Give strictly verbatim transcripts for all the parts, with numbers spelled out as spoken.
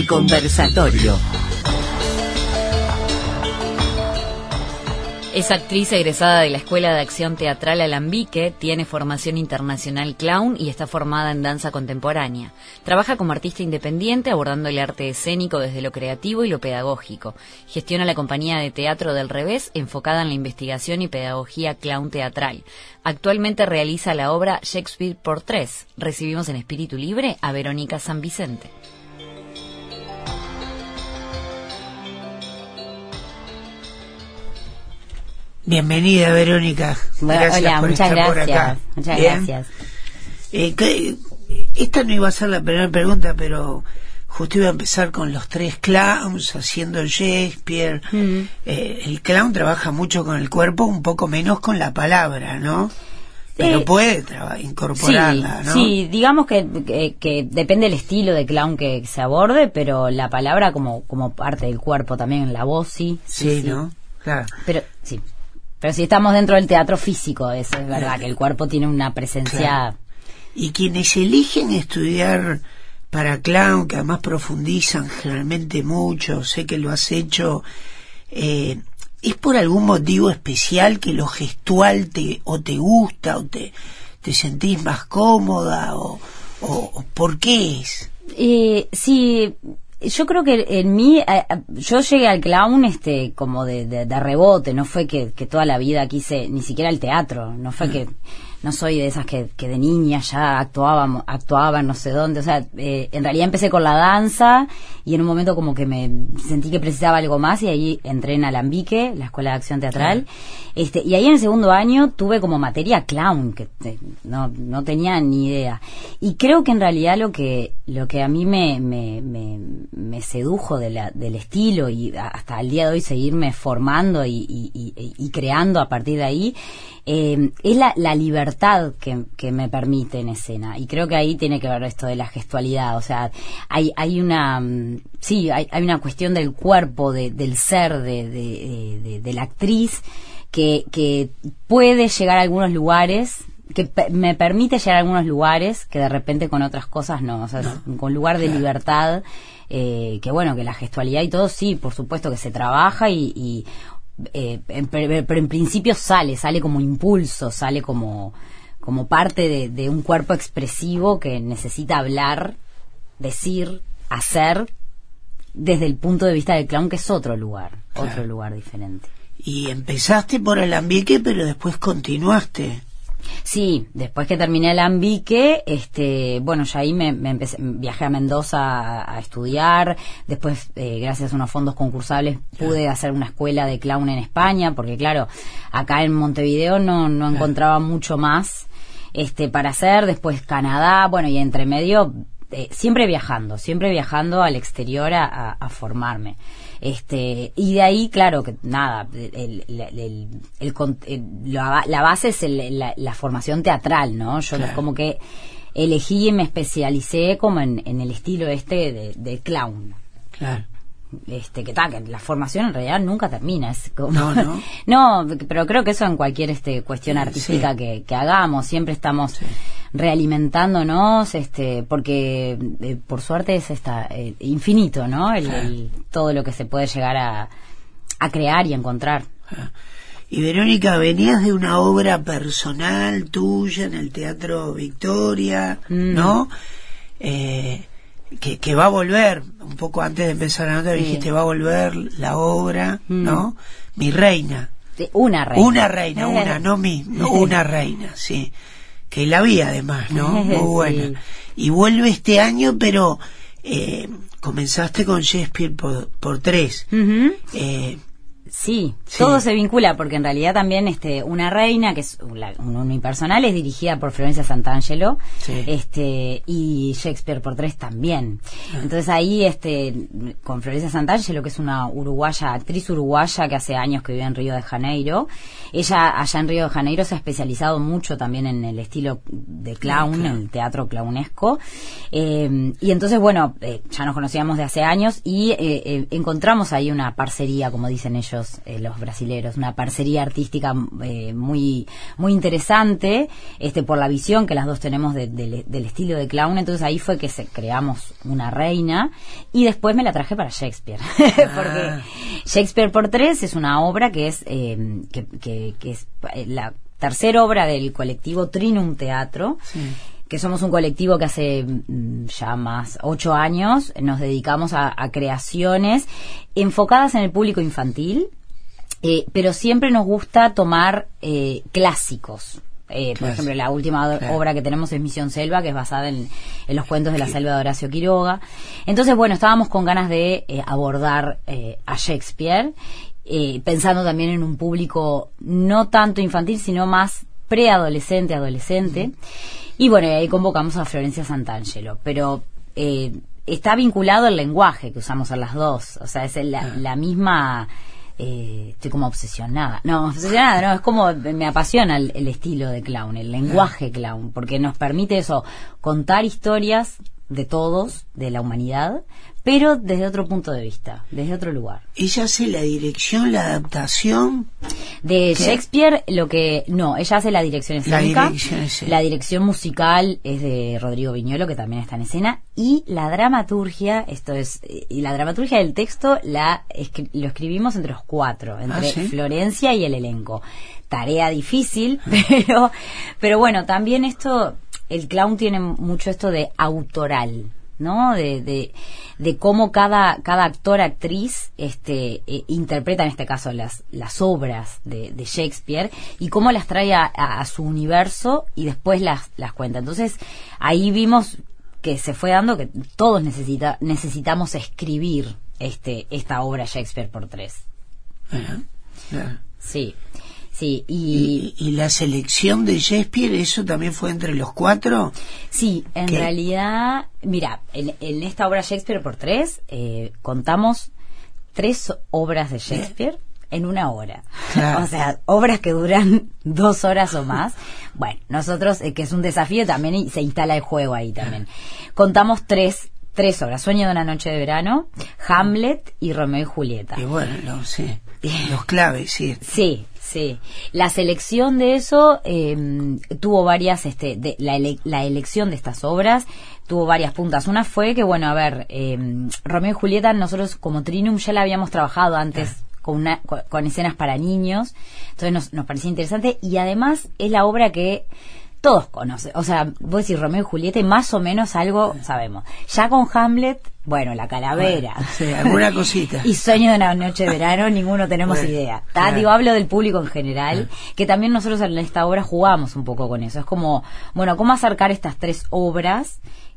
El conversatorio. Es actriz egresada de la Escuela de Acción Teatral Alambique, tiene formación internacional clown y está formada en danza contemporánea. Trabaja como artista independiente abordando el arte escénico desde lo creativo y lo pedagógico. Gestiona la compañía de teatro del Revés, enfocada en la investigación y pedagogía clown teatral. Actualmente realiza la obra Shakespeare por tres. Recibimos en espíritu libre a Verónica San Vicente. Bienvenida, Verónica. Gracias Hola, por muchas estar gracias. por acá. Muchas Bien. gracias. Eh, que- esta no iba a ser la primera pregunta, pero justo iba a empezar con los tres clowns haciendo Shakespeare. Mm. Eh, el clown trabaja mucho con el cuerpo, un poco menos con la palabra, ¿no? Pero Eh, puede traba- incorporarla, sí, ¿no? Sí, digamos que, que, que depende del estilo de clown que se aborde, pero la palabra como, como parte del cuerpo también, la voz, sí. Sí, ¿no? Claro. Pero sí. Pero si estamos dentro del teatro físico, eso es verdad, que el cuerpo tiene una presencia... Claro. Y quienes eligen estudiar para clown, que además profundizan generalmente mucho, sé que lo has hecho, eh, ¿es por algún motivo especial que lo gestual te o te gusta o te, te sentís más cómoda o, o, o por qué es? Eh, sí, yo creo que en mí, eh, yo llegué al clown este como de, de, de rebote, no fue que, que toda la vida quise, ni siquiera el teatro, no fue que, no soy de esas que, que de niña ya actuaba, actuaba no sé dónde, o sea, eh, en realidad empecé con la danza y en un momento como que me sentí que precisaba algo más y ahí entré en Alambique, la Escuela de Acción Teatral, este, y ahí en el segundo año tuve como materia clown, que te, no, no tenía ni idea. Y creo que en realidad lo que, lo que a mí me, me, me, me sedujo de la, del estilo y hasta el día de hoy seguirme formando y, y, y, y creando a partir de ahí, eh, es la, la libertad que, que me permite en escena. Y creo que ahí tiene que ver esto de la gestualidad. O sea, hay, hay una, sí, hay, hay una cuestión del cuerpo, de, del ser, de, de, de, de la actriz, que, que puede llegar a algunos lugares, que pe- me permite llegar a algunos lugares que de repente con otras cosas no, o sea, No. con lugar de Claro. libertad, eh, que bueno, que la gestualidad y todo, sí, por supuesto que se trabaja y, y eh, en- pero, pero en principio sale, sale como impulso, sale como, como parte de, de un cuerpo expresivo que necesita hablar, decir, hacer, desde el punto de vista del clown, que es otro lugar, Claro. otro lugar diferente. Y empezaste por Alambique, pero después continuaste. Sí, después que terminé el Alambique, este, bueno, ya ahí me, me empecé, viajé a Mendoza a, a estudiar, después, eh, gracias a unos fondos concursables, pude hacer una escuela de clown en España, porque claro, acá en Montevideo no, no encontraba mucho más, este, para hacer, después Canadá, bueno, y entre medio, eh, siempre viajando, siempre viajando al exterior a, a, a formarme. Este, y de ahí, claro, que nada, el, el, el, el, el, el, la, la base es el, la, la formación teatral, ¿no? Yo Claro. como que elegí y me especialicé como en, en el estilo este de, de clown. Claro. Este, que tal, que la formación en realidad nunca termina, es como... No, no. No, pero creo que eso en cualquier este cuestión Sí, artística sí. que, que hagamos, siempre estamos Sí. realimentándonos, este, porque eh, por suerte es esta eh, infinito, ¿no? El, Claro. el- todo lo que se puede llegar a, a crear y a encontrar. Y Verónica, venías de una obra personal tuya en el Teatro Victoria, Mm. ¿no? Eh, que, que va a volver, un poco antes de empezar la nota Sí. dijiste, va a volver la obra, Mm. ¿no? Mi reina. Sí, Una reina. Una reina, una, no mi, no, una reina, sí. Que la vi además, ¿no? Muy Sí. buena. Y vuelve este año, pero eh, comenzaste con Shakespeare por, por tres. Ujú. Eh, Sí, Sí. todo se vincula porque en realidad también este Una reina, que es la- un unipersonal, es dirigida por Florencia Santangelo, Sí. este y Shakespeare por tres también. Entonces ahí este con Florencia Santangelo, que es una uruguaya, actriz uruguaya que hace años que vive en Río de Janeiro, ella allá en Río de Janeiro se ha especializado mucho también en el estilo de clown, Claro. en el teatro clownesco, eh, y entonces bueno, eh, ya nos conocíamos de hace años y eh, eh, encontramos ahí una parcería, como dicen ellos, los eh, los brasileros, una parcería artística eh, muy muy interesante, este por la visión que las dos tenemos de, de, del estilo de clown. Entonces ahí fue que se creamos una reina y después me la traje para Shakespeare. Ah. Porque Shakespeare por tres es una obra que es eh, que, que, que es la tercera obra del colectivo Trinum Teatro. Sí. Que somos un colectivo que hace mm, ya más ocho años nos dedicamos a, a creaciones enfocadas en el público infantil, eh, pero siempre nos gusta tomar eh, clásicos. Eh, por ejemplo, la última claro. obra que tenemos es Misión Selva, que es basada en, en los cuentos de la selva de Horacio Quiroga. Entonces, bueno, estábamos con ganas de eh, abordar eh, a Shakespeare, eh, pensando también en un público no tanto infantil, sino más preadolescente, adolescente. Mm. Y bueno, ahí convocamos a Florencia Santangelo, pero eh, está vinculado el lenguaje que usamos a las dos, o sea, es la, ah. la misma, eh, estoy como obsesionada, no, obsesionada, no, es como, me apasiona el, el estilo de clown, el lenguaje ah. clown, porque nos permite eso, contar historias de todos, de la humanidad, pero desde otro punto de vista, desde otro lugar. ¿Ella hace la dirección, la adaptación? De ¿Qué? Shakespeare, lo que... No, ella hace la dirección escénica. La dirección, sí. La dirección musical es de Rodrigo Viñolo, que también está en escena. Y la dramaturgia, esto es... Y la dramaturgia del texto la escri- lo escribimos entre los cuatro, entre ¿Ah, sí? Florencia y el elenco. Tarea difícil, ah. pero, pero bueno, también esto... El clown tiene mucho esto de autoral, ¿no? De, de, de cómo cada, cada actor, actriz, este, eh, interpreta en este caso las, las obras de, de Shakespeare y cómo las trae a, a, a su universo y después las, las cuenta. Entonces, ahí vimos que se fue dando que todos necesita, necesitamos escribir este, esta obra Shakespeare por tres. Uh-huh. Yeah. Sí. Sí, y, y... ¿Y la selección de Shakespeare, eso también fue entre los cuatro? Sí, en ¿Qué? realidad, mira, en, en esta obra Shakespeare por tres, eh, contamos tres obras de Shakespeare ¿Eh? en una hora. Claro. O sea, obras que duran dos horas o más. Bueno, nosotros, eh, que es un desafío también, y se instala el juego ahí también. Contamos tres Tres obras, Sueño de una noche de verano, Hamlet y Romeo y Julieta. Y bueno, no, sí, los claves, sí. Sí, sí. La selección de eso eh, tuvo varias, este, de, la, ele- la elección de estas obras tuvo varias puntas. Una fue que, bueno, a ver, eh, Romeo y Julieta, nosotros como Trinum ya la habíamos trabajado antes. Ah. Con, una, con, con escenas para niños, entonces nos, nos parecía interesante y además es la obra que todos conocen, o sea, vos decís Romeo y Julieta y más o menos algo sabemos. Ya con Hamlet, bueno, la calavera. Bueno, sí, alguna cosita. Y Sueño de una noche de verano, ninguno tenemos bueno, idea. Claro. Digo, hablo del público en general, ah. que también nosotros en esta obra jugamos un poco con eso. Es como, bueno, ¿cómo acercar estas tres obras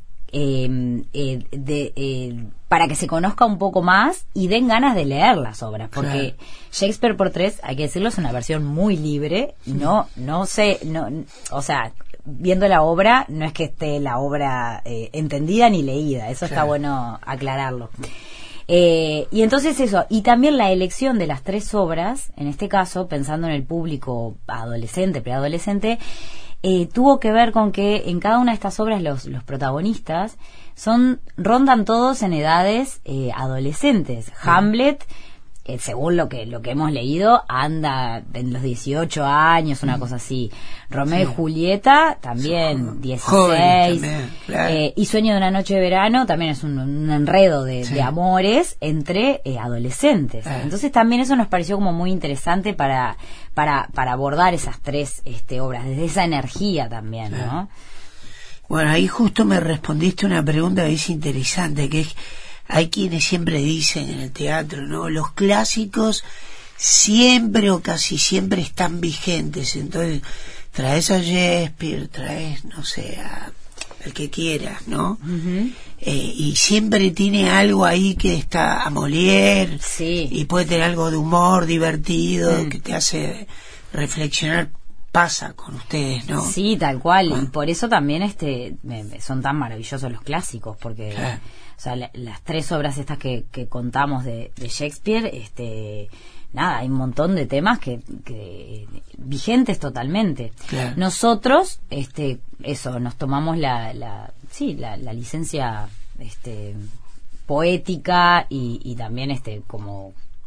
eh, eh, de... Eh, para que se conozca un poco más y den ganas de leer las obras, porque claro. Shakespeare por tres, hay que decirlo, es una versión muy libre, sí. no no sé, no, o sea, viendo la obra, no es que esté la obra eh, entendida ni leída, eso claro. está bueno aclararlo. Eh, y entonces eso, y también la elección de las tres obras, en este caso, pensando en el público adolescente, preadolescente, eh, tuvo que ver con que en cada una de estas obras los, los protagonistas son rondan todos en edades eh, adolescentes. Mm. Hamlet, eh, según lo que lo que hemos leído, anda en los dieciocho años, una mm. cosa así. Romeo sí. y Julieta también sí. dieciséis. También, claro. eh, y Sueño de una noche de verano también es un, un enredo de, sí. de amores entre eh, adolescentes. Claro. Entonces también eso nos pareció como muy interesante para para para abordar esas tres este obras desde esa energía también, claro. ¿no? Bueno, ahí justo me respondiste una pregunta que es interesante, que es, hay quienes siempre dicen en el teatro, ¿no? Los clásicos siempre o casi siempre están vigentes, entonces traes a Shakespeare, traes, no sé, a el que quieras, ¿no? Uh-huh. Eh, y siempre tiene algo ahí que está a Molière, sí. y puede tener algo de humor divertido, mm. que te hace reflexionar. Pasa con ustedes, ¿no? Sí, tal cual, ah. y por eso también este son tan maravillosos los clásicos, porque claro. o sea, la, las tres obras estas que, que contamos de, de Shakespeare, este nada, hay un montón de temas que, que vigentes totalmente. Claro. Nosotros, este, eso, nos tomamos la, la sí, la, la licencia este poética y, y también este como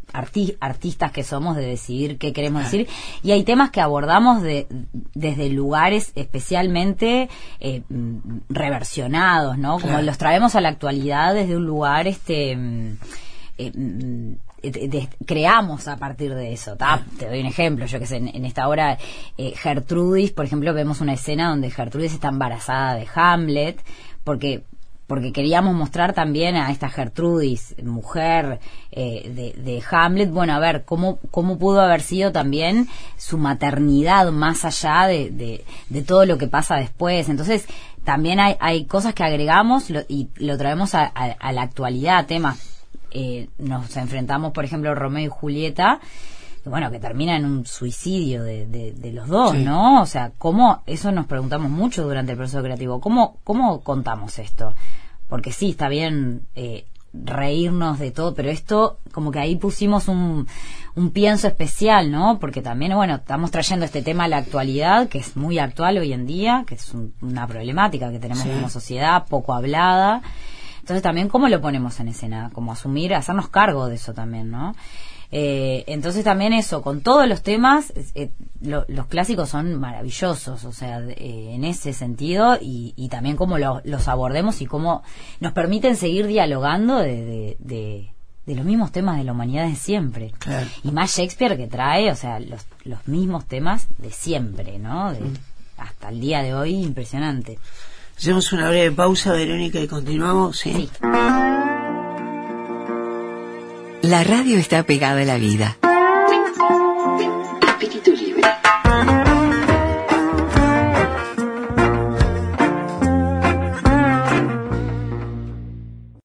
arti- artistas que somos de decidir qué queremos decir, y hay temas que abordamos de, desde lugares especialmente eh, reversionados, ¿no? Como claro. los traemos a la actualidad desde un lugar este eh, De, de, creamos a partir de eso. ¿tá? Te doy un ejemplo, yo que sé, en, en esta obra eh, Gertrudis, por ejemplo, vemos una escena donde Gertrudis está embarazada de Hamlet, porque porque queríamos mostrar también a esta Gertrudis, mujer eh, de, de Hamlet, bueno, a ver, cómo, cómo pudo haber sido también su maternidad más allá de, de, de todo lo que pasa después. Entonces, también hay, hay cosas que agregamos lo, y lo traemos a, a, a la actualidad, temas. Eh, nos enfrentamos, por ejemplo, Romeo y Julieta, que, bueno, que termina en un suicidio de, de, de los dos, sí. ¿no? O sea, ¿cómo? Eso nos preguntamos mucho durante el proceso creativo. ¿Cómo, cómo contamos esto? Porque sí, está bien eh, reírnos de todo, pero esto, como que ahí pusimos un, un pienso especial, ¿no? Porque también, bueno, estamos trayendo este tema a la actualidad, que es muy actual hoy en día, que es un, una problemática que tenemos sí. como sociedad, poco hablada. Entonces también cómo lo ponemos en escena, como asumir, hacernos cargo de eso también, ¿no? Eh, entonces también eso, con todos los temas, eh, lo, los clásicos son maravillosos, o sea, eh, en ese sentido, y, y también cómo lo, los abordemos y cómo nos permiten seguir dialogando de, de, de, de los mismos temas de la humanidad de siempre. Claro. Y más Shakespeare, que trae, o sea, los, los mismos temas de siempre, ¿no? De, mm. hasta el día de hoy, impresionante. Hacemos una breve pausa, Verónica, y continuamos. Sí. Sí. La radio está pegada a la vida.